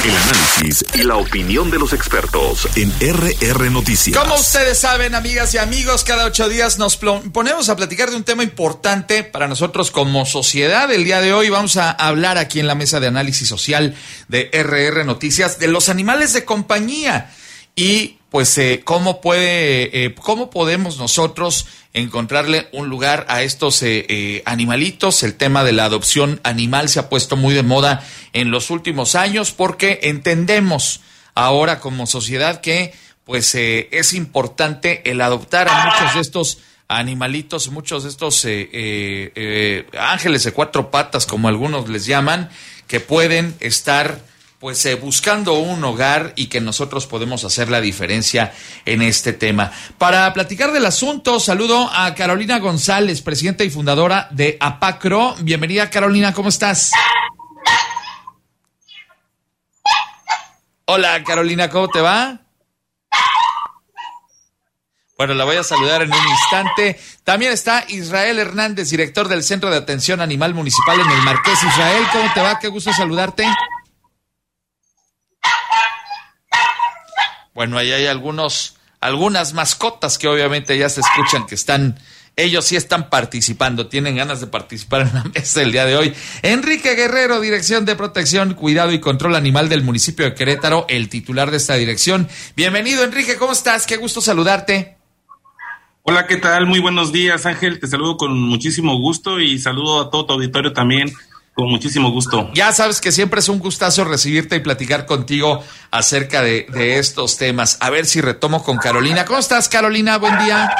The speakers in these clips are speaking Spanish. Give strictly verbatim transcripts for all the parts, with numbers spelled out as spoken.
El análisis y la opinión de los expertos en R R Noticias. Como ustedes saben, amigas y amigos, cada ocho días nos ponemos a platicar de un tema importante para nosotros como sociedad. El día de hoy vamos a hablar aquí en la mesa de análisis social de R R Noticias de los animales de compañía y pues eh, cómo puede, eh, cómo podemos nosotros encontrarle un lugar a estos eh, eh, animalitos. El tema de la adopción animal se ha puesto muy de moda en los últimos años porque entendemos ahora como sociedad que pues eh, es importante el adoptar a muchos de estos animalitos, muchos de estos eh, eh, eh, ángeles de cuatro patas, como algunos les llaman, que pueden estar pues eh, buscando un hogar y que nosotros podemos hacer la diferencia en este tema. Para platicar del asunto, saludo a Carolina González, presidenta y fundadora de APACRO. Bienvenida, Carolina, ¿cómo estás? Hola, Carolina, ¿cómo te va? Bueno, la voy a saludar en un instante. También está Israel Hernández, director del Centro de Atención Animal Municipal en el Marqués. Israel, ¿cómo te va? Qué gusto saludarte. Bueno, ahí hay algunos, algunas mascotas que obviamente ya se escuchan que están, ellos sí están participando, tienen ganas de participar en la mesa el día de hoy. Enrique Guerrero, Dirección de Protección, Cuidado y Control Animal del municipio de Querétaro, el titular de esta dirección. Bienvenido, Enrique, ¿cómo estás? Qué gusto saludarte. Hola, ¿qué tal? Muy buenos días, Ángel. Te saludo con muchísimo gusto y saludo a todo tu auditorio también. Con muchísimo gusto. Ya sabes que siempre es un gustazo recibirte y platicar contigo acerca de, de estos temas. A ver si retomo con Carolina. ¿Cómo estás, Carolina? Buen día.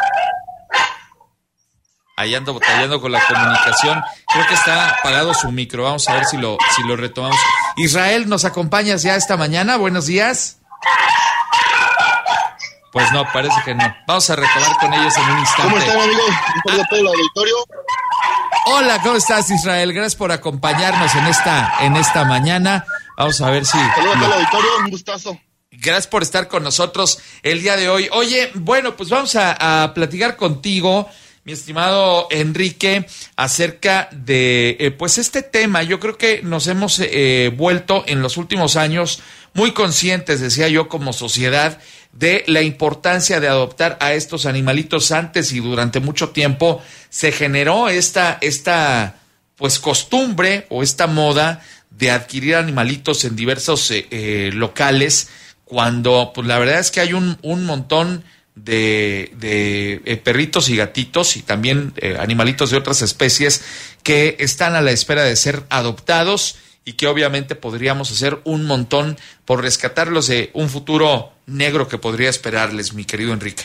Ahí ando batallando con la comunicación. Creo que está apagado su micro. Vamos a ver si lo, si lo retomamos. Israel, ¿nos acompañas ya esta mañana? Buenos días. Pues no, parece que no. Vamos a retomar con ellos en un instante. ¿Cómo están, amigos? Un saludo a todo el auditorio. Hola, ¿cómo estás, Israel? Gracias por acompañarnos en esta, en esta mañana. Vamos a ver si... Saludos al auditorio, un gustazo. Gracias por estar con nosotros el día de hoy. Oye, bueno, pues vamos a, a platicar contigo, mi estimado Enrique, acerca de eh, pues este tema. Yo creo que nos hemos eh, vuelto en los últimos años muy conscientes, decía yo, como sociedad, de la importancia de adoptar a estos animalitos. Antes y durante mucho tiempo se generó esta, esta pues costumbre o esta moda de adquirir animalitos en diversos eh, eh, locales, cuando pues la verdad es que hay un, un montón de, de eh, perritos y gatitos y también eh, animalitos de otras especies que están a la espera de ser adoptados y que obviamente podríamos hacer un montón por rescatarlos de un futuro negro que podría esperarles, mi querido Enrique.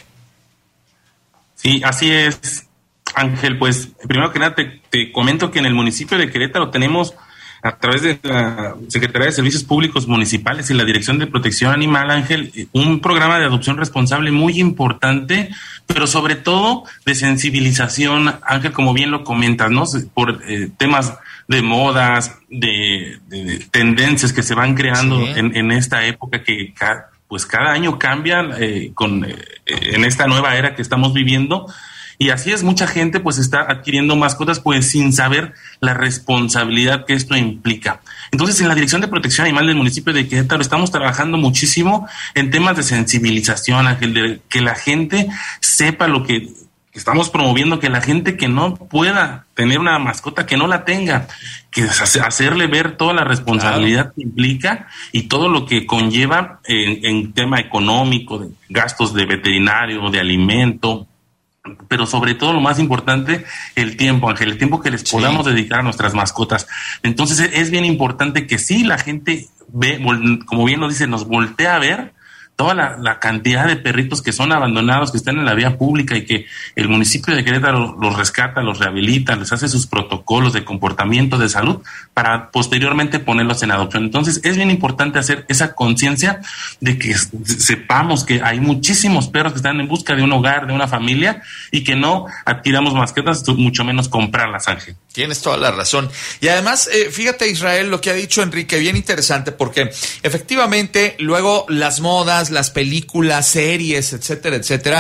Sí, así es, Ángel. Pues primero que nada te, te comento que en el municipio de Querétaro tenemos, a través de la Secretaría de Servicios Públicos Municipales y la Dirección de Protección Animal, Ángel, un programa de adopción responsable muy importante, pero sobre todo de sensibilización, Ángel, como bien lo comentas, ¿no? Por eh, temas de modas, de, de, de tendencias que se van creando sí. en, en esta época que ca, pues cada año cambian eh, con eh, en esta nueva era que estamos viviendo. Y así es, mucha gente pues está adquiriendo mascotas pues sin saber la responsabilidad que esto implica. Entonces, en la Dirección de Protección Animal del municipio de Querétaro estamos trabajando muchísimo en temas de sensibilización, Ángel, de que la gente sepa lo que estamos promoviendo, que la gente que no pueda tener una mascota, que no la tenga, que hacerle ver toda la responsabilidad claro. que implica y todo lo que conlleva en, en tema económico, de gastos de veterinario, de alimento, pero sobre todo lo más importante, el tiempo, Ángel, el tiempo que les sí. podamos dedicar a nuestras mascotas. Entonces es bien importante que sí la gente ve, como bien lo dice, nos voltea a ver toda la, la cantidad de perritos que son abandonados, que están en la vía pública y que el municipio de Querétaro los rescata, los rehabilita, les hace sus protocolos de comportamiento, de salud, para posteriormente ponerlos en adopción. Entonces es bien importante hacer esa conciencia de que sepamos que hay muchísimos perros que están en busca de un hogar, de una familia, y que no adquiramos mascotas, mucho menos comprarlas, Ángel. Tienes toda la razón. Y además, eh, fíjate, Israel, lo que ha dicho Enrique, bien interesante, porque efectivamente luego las modas, las películas, series, etcétera, etcétera,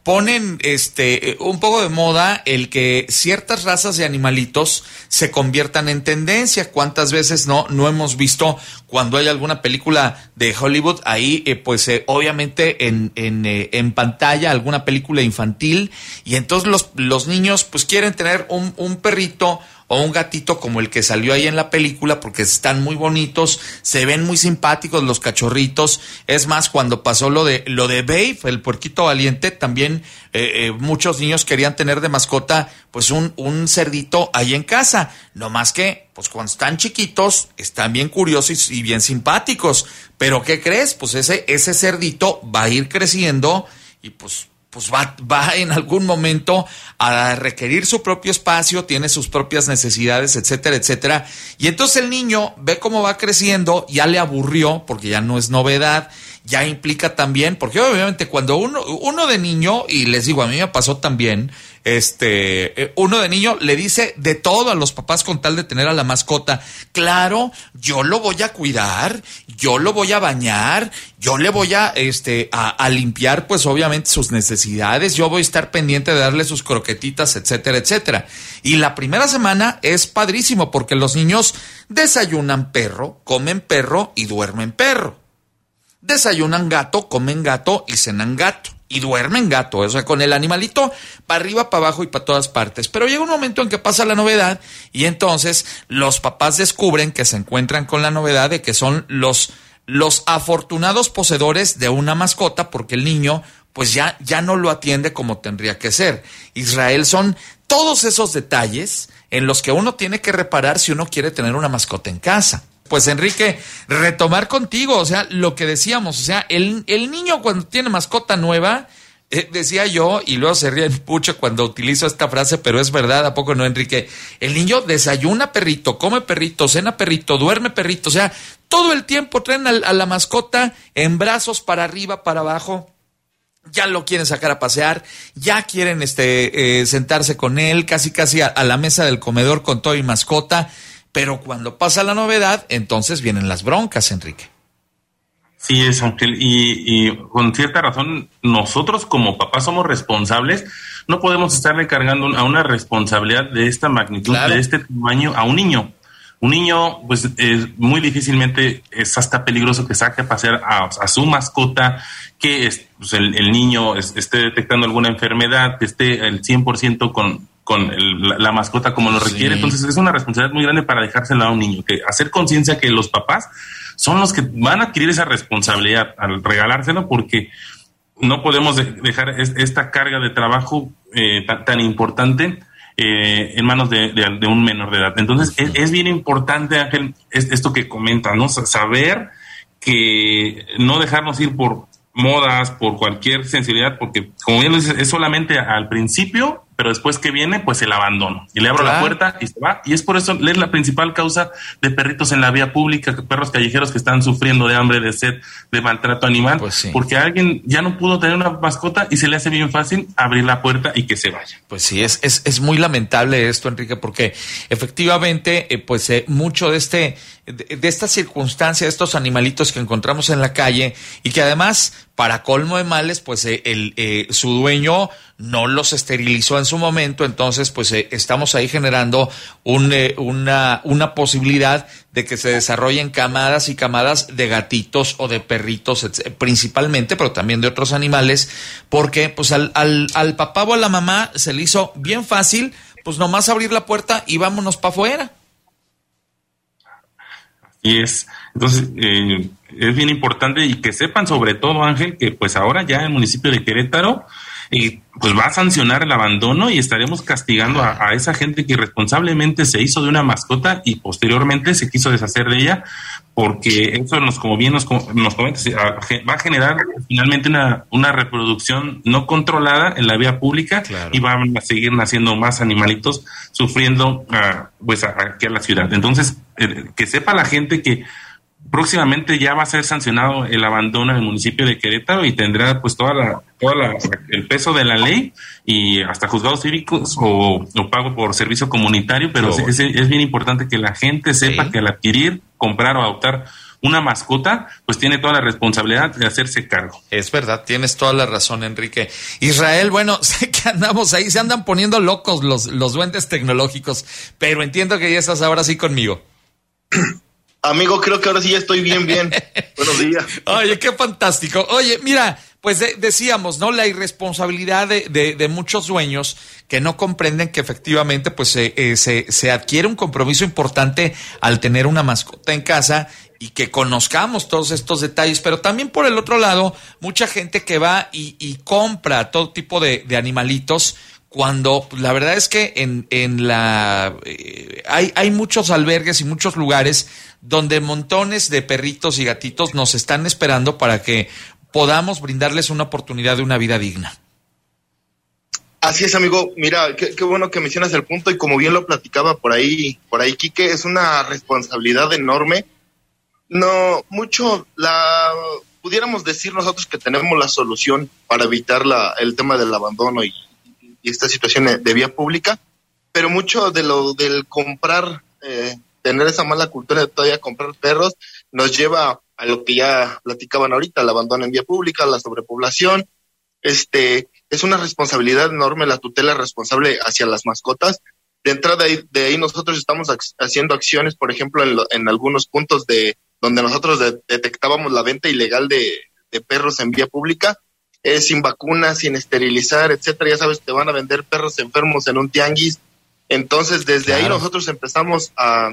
ponen este un poco de moda el que ciertas razas de animalitos se conviertan en tendencia. ¿Cuántas veces no no hemos visto cuando hay alguna película de Hollywood ahí eh, pues eh, obviamente en en, eh, en pantalla alguna película infantil, y entonces los los niños pues quieren tener un un perrito o un gatito como el que salió ahí en la película porque están muy bonitos, se ven muy simpáticos los cachorritos. Es más, cuando pasó lo de lo de Babe, el puerquito valiente, también eh, eh, muchos niños querían tener de mascota pues un, un cerdito ahí en casa. No más que, pues cuando están chiquitos, están bien curiosos y bien simpáticos. Pero ¿qué crees? Pues ese, ese cerdito va a ir creciendo y pues... pues va, va en algún momento a requerir su propio espacio, tiene sus propias necesidades, etcétera, etcétera. Y entonces el niño ve cómo va creciendo, ya le aburrió, porque ya no es novedad, ya implica también, porque obviamente cuando uno, uno de niño, y les digo, a mí me pasó también, este, uno de niño le dice de todo a los papás con tal de tener a la mascota. Claro, yo lo voy a cuidar, yo lo voy a bañar, yo le voy a, este, a, a limpiar, pues obviamente sus necesidades, yo voy a estar pendiente de darle sus croquetitas, etcétera, etcétera. Y la primera semana es padrísimo porque los niños desayunan perro, comen perro y duermen perro. Desayunan gato, comen gato y cenan gato. Y duermen gato, o sea, con el animalito para arriba, para abajo y para todas partes. Pero llega un momento en que pasa la novedad y entonces los papás descubren que se encuentran con la novedad de que son los, los afortunados poseedores de una mascota, porque el niño pues ya, ya no lo atiende como tendría que ser. Israel, son todos esos detalles en los que uno tiene que reparar si uno quiere tener una mascota en casa. Pues Enrique, retomar contigo, o sea, lo que decíamos, o sea, el, el niño cuando tiene mascota nueva, eh, decía yo, y luego se ríe mucho cuando utilizo esta frase, pero es verdad, ¿a poco no, Enrique? El niño desayuna perrito, come perrito, cena perrito, duerme perrito, o sea, todo el tiempo traen a, a la mascota en brazos para arriba, para abajo. Ya lo quieren sacar a pasear, ya quieren este eh, sentarse con él, casi casi a, a la mesa del comedor con todo y mascota. Pero cuando pasa la novedad, entonces vienen las broncas, Enrique. Sí, es, Ángel, y, y con cierta razón, nosotros como papás somos responsables, no podemos estarle cargando a una responsabilidad de esta magnitud, claro, de este tamaño a un niño. Un niño, pues, es muy difícilmente es hasta peligroso que saque a pasear a, a su mascota, que es, pues, el, el niño es, esté detectando alguna enfermedad, que esté el cien por ciento con... con el, la, la mascota como lo requiere. Sí. Entonces es una responsabilidad muy grande para dejársela a un niño, que hacer conciencia que los papás son los que van a adquirir esa responsabilidad al regalárselo, porque no podemos de, dejar es, esta carga de trabajo eh, tan, tan importante eh, en manos de, de, de un menor de edad. Entonces es, es bien importante, Ángel, es, esto que comentas, ¿no? Saber que no dejarnos ir por modas, por cualquier sensibilidad, porque como bien lo dices, es solamente al principio, pero después que viene, pues el abandono. Y le abro claro. la puerta y se va. Y es por eso, es la principal causa de perritos en la vía pública, perros callejeros que están sufriendo de hambre, de sed, de maltrato animal, pues sí. porque alguien ya no pudo tener una mascota y se le hace bien fácil abrir la puerta y que se vaya. Pues sí, es, es, es muy lamentable esto, Enrique, porque efectivamente, eh, pues eh, mucho de este, de, de esta circunstancia, de estos animalitos que encontramos en la calle y que además, para colmo de males, pues eh, el, eh, su dueño no los esterilizó en su momento, entonces pues eh, estamos ahí generando un, eh, una, una posibilidad de que se desarrollen camadas y camadas de gatitos o de perritos principalmente, pero también de otros animales, porque pues al, al, al papá o a la mamá se le hizo bien fácil, pues nomás abrir la puerta y vámonos para afuera. Así es. Entonces, eh, es bien importante y que sepan sobre todo, Ángel, que pues ahora ya el municipio de Querétaro y pues va a sancionar el abandono y estaremos castigando a, a esa gente que irresponsablemente se hizo de una mascota y posteriormente se quiso deshacer de ella, porque eso nos, como bien nos, nos comenta, va a generar finalmente una, una reproducción no controlada en la vía pública. Claro. Y van a seguir naciendo más animalitos sufriendo uh, pues a, aquí a la ciudad. Entonces, eh, que sepa la gente que próximamente ya va a ser sancionado el abandono en el municipio de Querétaro y tendrá pues toda la, toda la, el peso de la ley y hasta juzgados cívicos o, o pago por servicio comunitario, pero oh. es, es bien importante que la gente sepa ¿Sí? que al adquirir, comprar o adoptar una mascota, pues tiene toda la responsabilidad de hacerse cargo. Es verdad, tienes toda la razón, Enrique. Israel, bueno, sé que andamos ahí, se andan poniendo locos los, los duendes tecnológicos, pero entiendo que ya estás ahora sí conmigo. Amigo, creo que ahora sí ya estoy bien, bien. Buenos días. Oye, qué fantástico. Oye, mira, pues de, decíamos, ¿no? La irresponsabilidad de, de, de muchos dueños que no comprenden que efectivamente pues eh, eh, se, se adquiere un compromiso importante al tener una mascota en casa y que conozcamos todos estos detalles, pero también por el otro lado, mucha gente que va y, y compra todo tipo de, de animalitos, cuando pues, la verdad es que en, en la eh, hay, hay muchos albergues y muchos lugares donde montones de perritos y gatitos nos están esperando para que podamos brindarles una oportunidad de una vida digna. Así es, amigo. Mira, qué, qué bueno que mencionas el punto, y como bien lo platicaba por ahí, por ahí Quique, es una responsabilidad enorme. No, mucho la pudiéramos decir nosotros que tenemos la solución para evitar la, el tema del abandono y, y esta situación de vía pública, pero mucho de lo del comprar, eh, tener esa mala cultura de todavía comprar perros, nos lleva a lo que ya platicaban ahorita, el abandono en vía pública, la sobrepoblación. Este, es una responsabilidad enorme la tutela responsable hacia las mascotas. De entrada de ahí, de ahí nosotros estamos ac- haciendo acciones, por ejemplo, en, lo, en algunos puntos de donde nosotros de, detectábamos la venta ilegal de, de perros en vía pública, eh, sin vacunas, sin esterilizar, etcétera. Ya sabes, te van a vender perros enfermos en un tianguis. Entonces, desde claro. ahí nosotros empezamos a,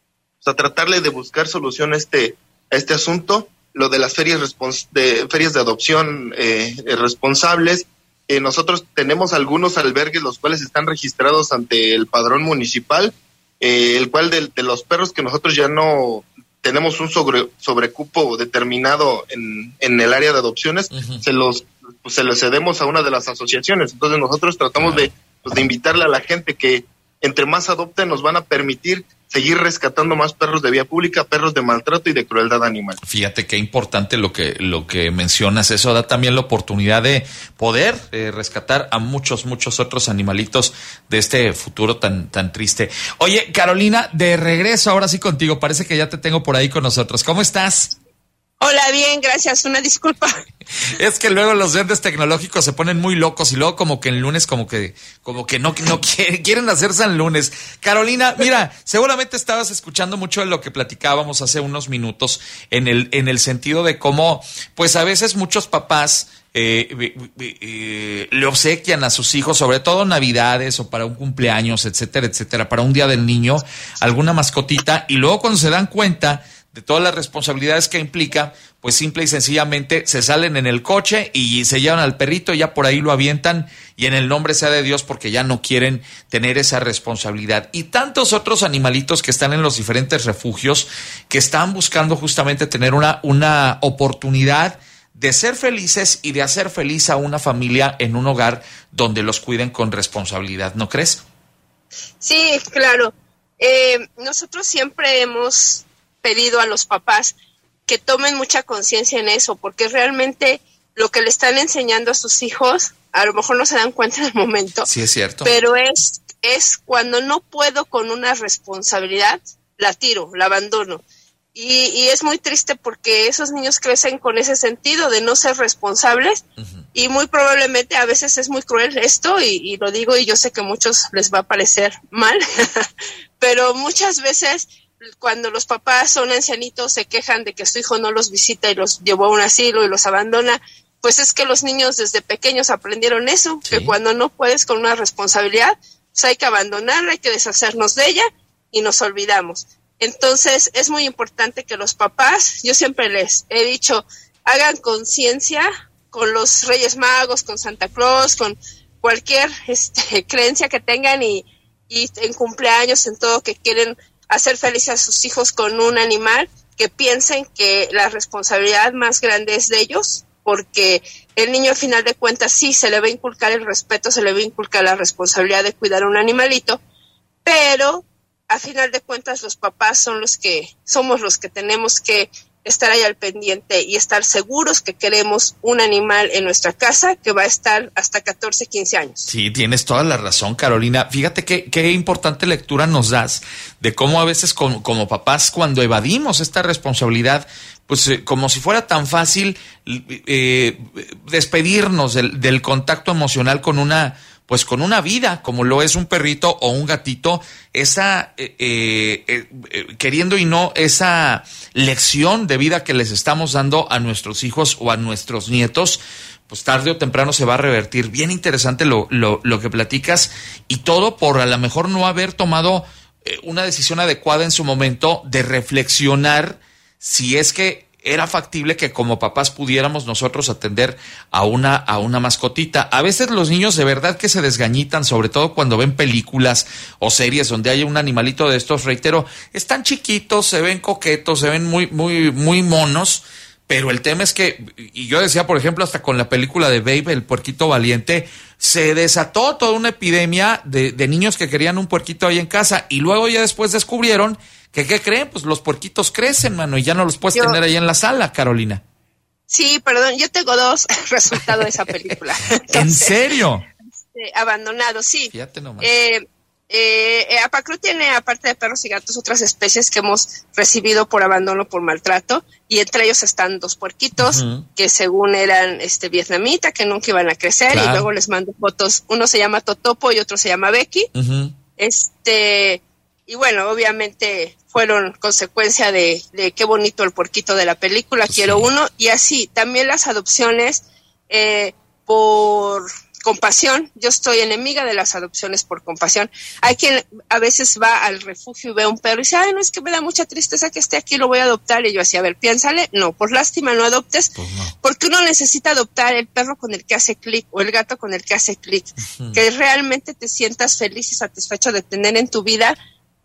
a tratarle de buscar solución a este, a este asunto. Lo de las ferias, respons- de, ferias de adopción eh, responsables. Eh, nosotros tenemos algunos albergues los cuales están registrados ante el padrón municipal, eh, el cual de, de los perros que nosotros ya no tenemos un sobre, sobrecupo determinado en, en el área de adopciones, uh-huh. se los pues, se los cedemos a una de las asociaciones. Entonces nosotros tratamos uh-huh. de, pues, de invitarle a la gente que entre más adopten nos van a permitir seguir rescatando más perros de vía pública, perros de maltrato y de crueldad animal. Fíjate qué importante lo que lo que mencionas. Eso da también la oportunidad de poder eh, rescatar a muchos, muchos otros animalitos de este futuro tan, tan triste. Oye, Carolina, de regreso ahora sí contigo. Parece que ya te tengo por ahí con nosotros. ¿Cómo estás? Hola, bien, gracias. Una disculpa. Es que luego los duendes tecnológicos se ponen muy locos y luego como que el lunes como que como que no, no quieren, quieren hacerse el lunes. Carolina, mira, seguramente estabas escuchando mucho de lo que platicábamos hace unos minutos en el en el sentido de cómo, pues a veces muchos papás eh, eh, eh, le obsequian a sus hijos, sobre todo Navidades o para un cumpleaños, etcétera, etcétera, para un día del niño, alguna mascotita, y luego cuando se dan cuenta de todas las responsabilidades que implica, pues simple y sencillamente se salen en el coche y se llevan al perrito y ya por ahí lo avientan, y en el nombre sea de Dios, porque ya no quieren tener esa responsabilidad. Y tantos otros animalitos que están en los diferentes refugios, que están buscando justamente tener una, una oportunidad de ser felices y de hacer feliz a una familia en un hogar donde los cuiden con responsabilidad, ¿no crees? Sí, claro. Eh, nosotros siempre hemos pedido a los papás que tomen mucha conciencia en eso, porque realmente lo que le están enseñando a sus hijos, a lo mejor no se dan cuenta en el momento. Sí, es cierto. Pero es, es cuando no puedo con una responsabilidad, la tiro, la abandono. Y, y es muy triste porque esos niños crecen con ese sentido de no ser responsables, uh-huh. y muy probablemente a veces es muy cruel esto, y, y lo digo y yo sé que a muchos les va a parecer mal, pero muchas veces cuando los papás son ancianitos se quejan de que su hijo no los visita y los llevó a un asilo y los abandona, pues es que los niños desde pequeños aprendieron eso, sí. que cuando no puedes con una responsabilidad, pues hay que abandonarla, hay que deshacernos de ella y nos olvidamos. Entonces es muy importante que los papás, yo siempre les he dicho, hagan conciencia con los Reyes Magos, con Santa Claus, con cualquier este, creencia que tengan, y, y en cumpleaños, en todo, que quieren hacer felices a sus hijos con un animal, que piensen que la responsabilidad más grande es de ellos, porque el niño al final de cuentas sí se le va a inculcar el respeto, se le va a inculcar la responsabilidad de cuidar a un animalito, pero a final de cuentas los papás son los que somos los que tenemos que estar ahí al pendiente y estar seguros que queremos un animal en nuestra casa que va a estar hasta catorce, quince años. Sí, tienes toda la razón, Carolina. Fíjate qué, qué importante lectura nos das de cómo a veces como, como papás, cuando evadimos esta responsabilidad, pues eh, como si fuera tan fácil eh, despedirnos del, del contacto emocional con una pues con una vida, como lo es un perrito o un gatito, esa, eh, eh, eh, queriendo y no, esa lección de vida que les estamos dando a nuestros hijos o a nuestros nietos, pues tarde o temprano se va a revertir. Bien interesante lo, lo, lo que platicas, y todo por a lo mejor no haber tomado eh, una decisión adecuada en su momento de reflexionar si es que era factible que como papás pudiéramos nosotros atender a una, a una mascotita. A veces los niños de verdad que se desgañitan, sobre todo cuando ven películas o series donde hay un animalito de estos, reitero, están chiquitos, se ven coquetos, se ven muy, muy, muy monos, pero el tema es que, y yo decía, por ejemplo, hasta con la película de Babe, el puerquito valiente, se desató toda una epidemia de, de niños que querían un puerquito ahí en casa, y luego ya después descubrieron que, ¿qué creen? Pues los puerquitos crecen, mano, y ya no los puedes yo, tener ahí en la sala, Carolina. Sí, perdón, yo tengo dos resultados de esa película. Entonces, ¿en serio? Este, abandonado, sí. Fíjate nomás. Eh, eh, Apacru tiene, aparte de perros y gatos, otras especies que hemos recibido por abandono, por maltrato, y entre ellos están dos puerquitos, uh-huh. que según eran este vietnamita, que nunca iban a crecer, claro. Y luego les mando fotos. Uno se llama Totopo y otro se llama Becky. Uh-huh. Este... Y bueno, obviamente fueron consecuencia de, de qué bonito el puerquito de la película, sí. Quiero uno, y así, también las adopciones eh, por compasión. Yo estoy enemiga de las adopciones por compasión. Hay quien a veces va al refugio y ve a un perro y dice, ay, no, es que me da mucha tristeza que esté aquí, lo voy a adoptar. Y yo así, a ver, piénsale, no, por lástima no adoptes, pues no. Porque uno necesita adoptar el perro con el que hace clic o el gato con el que hace clic, uh-huh. Que realmente te sientas feliz y satisfecho de tener en tu vida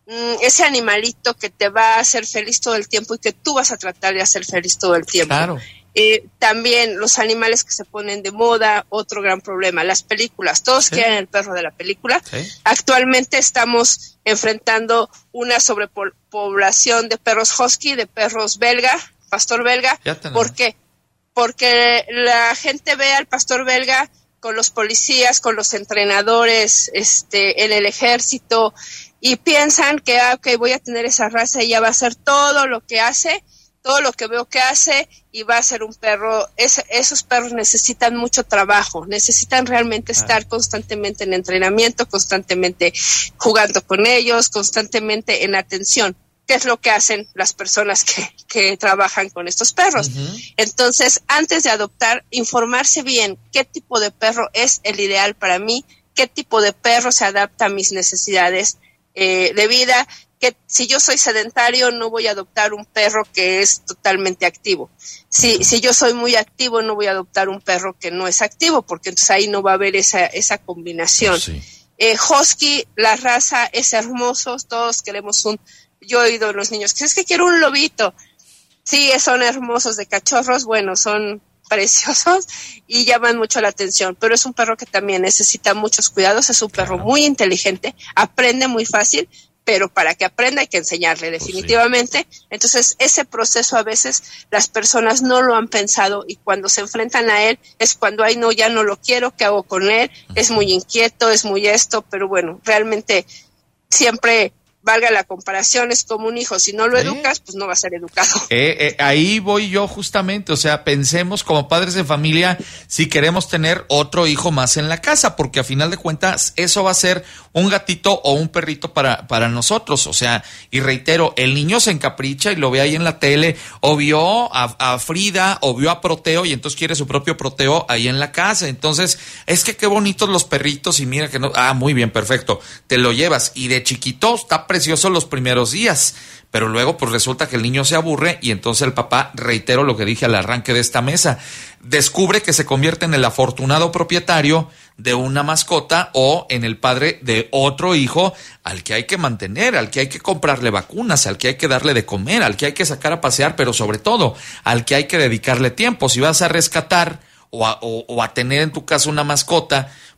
ese animalito que te va a hacer feliz todo el tiempo y que tú vas a tratar de hacer feliz todo el tiempo. Claro. Eh, también los animales que se ponen de moda, otro gran problema. Las películas, todos sí. Quieren el perro de la película. Sí. Actualmente estamos enfrentando una sobrepoblación de perros husky, de perros belga, pastor belga. ¿Por qué? Porque la gente ve al pastor belga con los policías, con los entrenadores, este, en el ejército, y piensan que, ah, ok, voy a tener esa raza y ya va a hacer todo lo que hace, todo lo que veo que hace, y va a ser un perro. Es, esos perros necesitan mucho trabajo, necesitan realmente ah. estar constantemente en entrenamiento, constantemente jugando con ellos, constantemente en atención, que es lo que hacen las personas que, que trabajan con estos perros. Uh-huh. Entonces, antes de adoptar, informarse bien qué tipo de perro es el ideal para mí, qué tipo de perro se adapta a mis necesidades eh, de vida, que si yo soy sedentario no voy a adoptar un perro que es totalmente activo. Si, si yo soy muy activo no voy a adoptar un perro que no es activo, porque entonces ahí no va a haber esa, esa combinación. Oh, sí. eh, Husky, la raza es hermoso, todos queremos un... Yo he oído a los niños que es que quiero un lobito. Sí, son hermosos de cachorros, bueno, son preciosos y llaman mucho la atención, pero es un perro que también necesita muchos cuidados, es un perro claro. Muy inteligente, aprende muy fácil, pero para que aprenda hay que enseñarle definitivamente. Pues sí. Entonces, ese proceso a veces las personas no lo han pensado, y cuando se enfrentan a él es cuando, ay, no, ya no lo quiero, ¿qué hago con él? Uh-huh. Es muy inquieto, es muy esto, pero bueno, realmente siempre... valga la comparación, es como un hijo, si no lo ¿Eh? educas, pues no va a ser educado. Eh, eh, ahí voy yo justamente, o sea, pensemos como padres de familia si queremos tener otro hijo más en la casa, porque a final de cuentas eso va a ser un gatito o un perrito para, para nosotros, o sea, y reitero, el niño se encapricha y lo ve ahí en la tele, o vio a, a Frida, o vio a Proteo, y entonces quiere su propio Proteo ahí en la casa, entonces, es que qué bonitos los perritos, y mira que no, ah, muy bien, perfecto, te lo llevas, y de chiquito está precioso los primeros días, pero luego pues resulta que el niño se aburre, y entonces el papá, reitero lo que dije al arranque de esta mesa, descubre que se convierte en el afortunado propietario de una mascota o en el padre de otro hijo al que hay que mantener, al que hay que comprarle vacunas, al que hay que darle de comer, al que hay que sacar a pasear, pero sobre todo al que hay que dedicarle tiempo. Si vas a rescatar o a, o, o a tener en tu casa una mascota,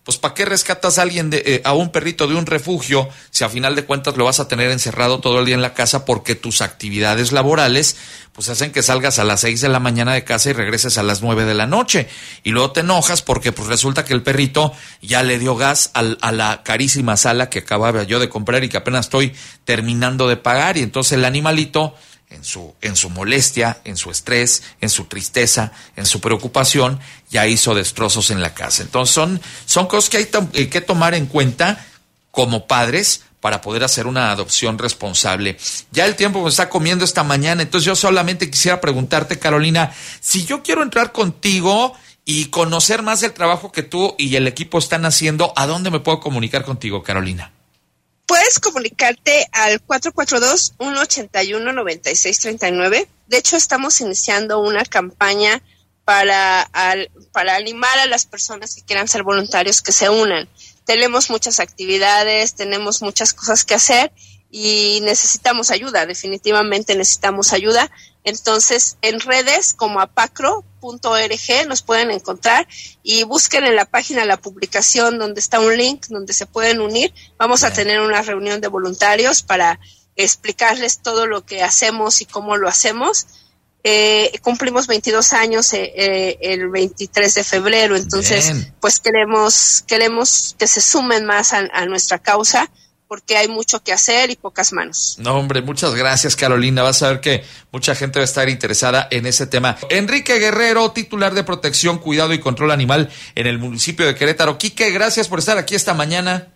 pues ¿para qué rescatas a alguien, de, eh, a un perrito de un refugio, si a final de cuentas lo vas a tener encerrado todo el día en la casa porque tus actividades laborales pues hacen que salgas a las seis de la mañana de casa y regreses a las nueve de la noche? Y luego te enojas porque pues resulta que el perrito ya le dio gas al, a la carísima sala que acababa yo de comprar y que apenas estoy terminando de pagar, y entonces el animalito en su, en su molestia, en su estrés, en su tristeza, en su preocupación, ya hizo destrozos en la casa. Entonces son, son cosas que hay to- que tomar en cuenta como padres para poder hacer una adopción responsable. Ya el tiempo me está comiendo esta mañana, entonces yo solamente quisiera preguntarte, Carolina, si yo quiero entrar contigo y conocer más del trabajo que tú y el equipo están haciendo, ¿a dónde me puedo comunicar contigo, Carolina? Puedes comunicarte al cuatro cuatro dos, uno ocho uno, nueve seis tres nueve. De hecho, estamos iniciando una campaña para, al, para animar a las personas que quieran ser voluntarios que se unan. Tenemos muchas actividades, tenemos muchas cosas que hacer y necesitamos ayuda, definitivamente necesitamos ayuda. Entonces, en redes como apacro punto org nos pueden encontrar y busquen en la página la publicación donde está un link donde se pueden unir. Vamos a tener una reunión de voluntarios para explicarles todo lo que hacemos y cómo lo hacemos. Eh, cumplimos veintidós años eh, eh, el veintitrés de febrero, entonces Bien. pues queremos queremos que se sumen más a, a nuestra causa, porque hay mucho que hacer y pocas manos. No, hombre, muchas gracias, Carolina. Vas a ver que mucha gente va a estar interesada en ese tema. Enrique Guerrero, titular de Protección, Cuidado y Control Animal en el municipio de Querétaro. Quique, gracias por estar aquí esta mañana.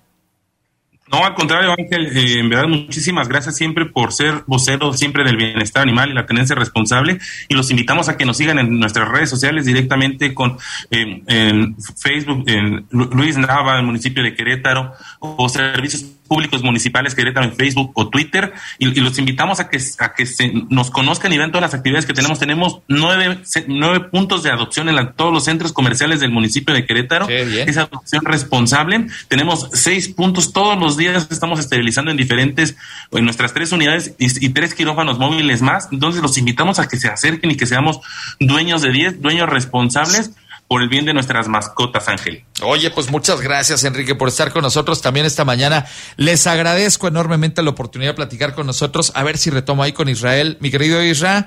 No, al contrario, Ángel, eh, en verdad muchísimas gracias siempre por ser vocero siempre del bienestar animal y la tenencia responsable, y los invitamos a que nos sigan en nuestras redes sociales directamente con eh, en Facebook, en Luis Nava, el municipio de Querétaro, o Servicios Públicos Municipales Querétaro en Facebook o Twitter, y, y los invitamos a que a que se, nos conozcan y vean todas las actividades que tenemos. Tenemos nueve, se, nueve puntos de adopción en la, todos los centros comerciales del municipio de Querétaro. Es adopción responsable. Tenemos seis puntos todos los días, estamos esterilizando en diferentes, en nuestras tres unidades y, y tres quirófanos móviles más. Entonces los invitamos a que se acerquen y que seamos dueños de diez, dueños responsables por el bien de nuestras mascotas, Ángel. Oye, pues muchas gracias, Enrique, por estar con nosotros también esta mañana. Les agradezco enormemente la oportunidad de platicar con nosotros. A ver si retomo ahí con Israel. Mi querido Israel.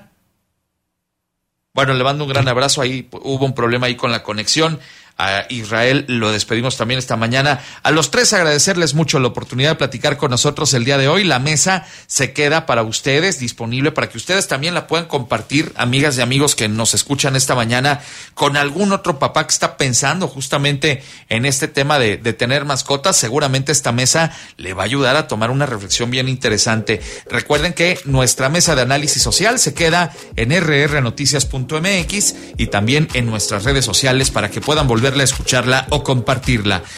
Bueno, le mando un gran abrazo. Ahí hubo un problema ahí con la conexión. A Israel lo despedimos también esta mañana. A los tres agradecerles mucho la oportunidad de platicar con nosotros el día de hoy. La mesa se queda para ustedes, disponible para que ustedes también la puedan compartir, amigas y amigos que nos escuchan esta mañana, con algún otro papá que está pensando justamente en este tema de, de tener mascotas. Seguramente esta mesa le va a ayudar a tomar una reflexión bien interesante. Recuerden que nuestra mesa de análisis social se queda en erre erre noticias punto eme equis y también en nuestras redes sociales para que puedan volver a escucharla o compartirla.